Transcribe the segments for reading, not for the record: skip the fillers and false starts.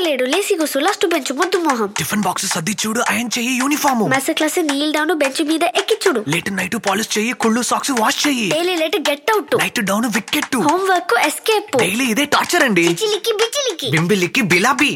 లేడు లేసి కూసు last bench ముద్దు మొహం టిఫిన్ బాక్స్ సర్ది చూడు ఆయన చెయ్యి uniform master class kneel down bench మీద ఎక్కి చూడు లేట్ నైట్ పాలిష్ చెయ్యి కుళ్ళు సాక్స్ వాష్ చెయ్యి daily late get out night down wicket home work escape daily ఇదే టార్చర్ అండి చిలికి బిచిలికి బింబిలికి బిలాబీ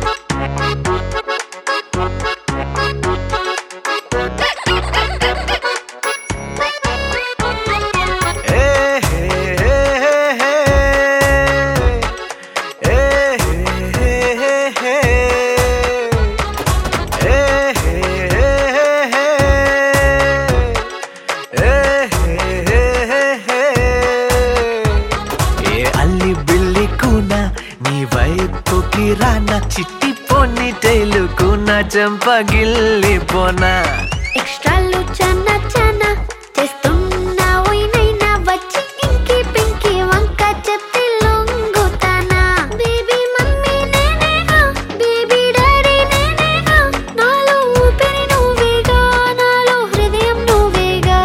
చిట్టి పొన్ని టైలుకున్నా చంపగిల్లిపోనా ఎక్స్ట్రాలు చానా చానా చేస్తున్నా ఓయినైనా వచ్చి ఇంకి పింకి వంక చెప్తే లొంగుతానా బేబీ మమ్మీ నేనేగా బేబీ డాడీ నేనేగా నాలో ఊపిరి నువ్వేగా నాలో హృదయం నువ్వేగా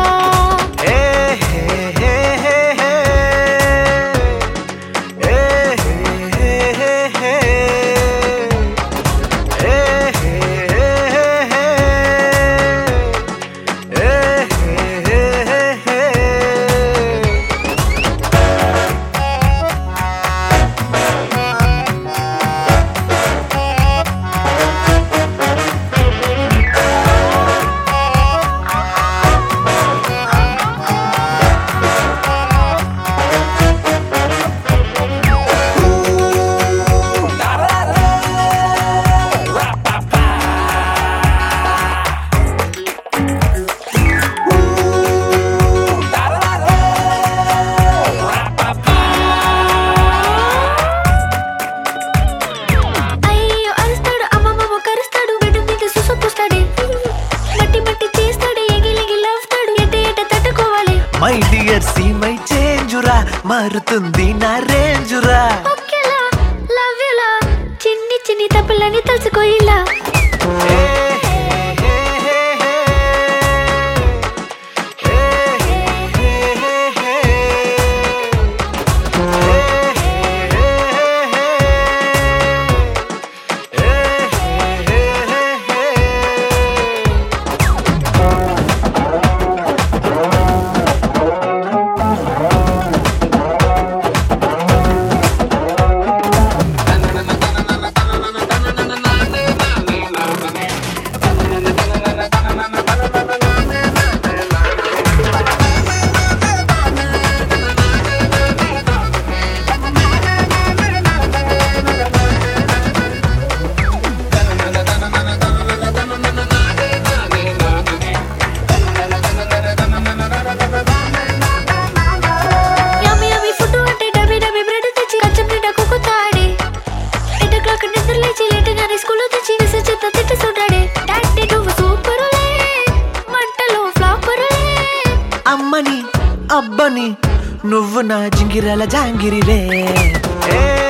మై డియర్ సీ మై చేంజురా మారుతుంది నా రేంజురా ఓకేలా లవ్ యు లా చిన్ని చిన్ని తప్పులని తెలుసుకో ఇలా అమ్మని అబ్బని నువ్వు నా జింగిరల జాంగిరివే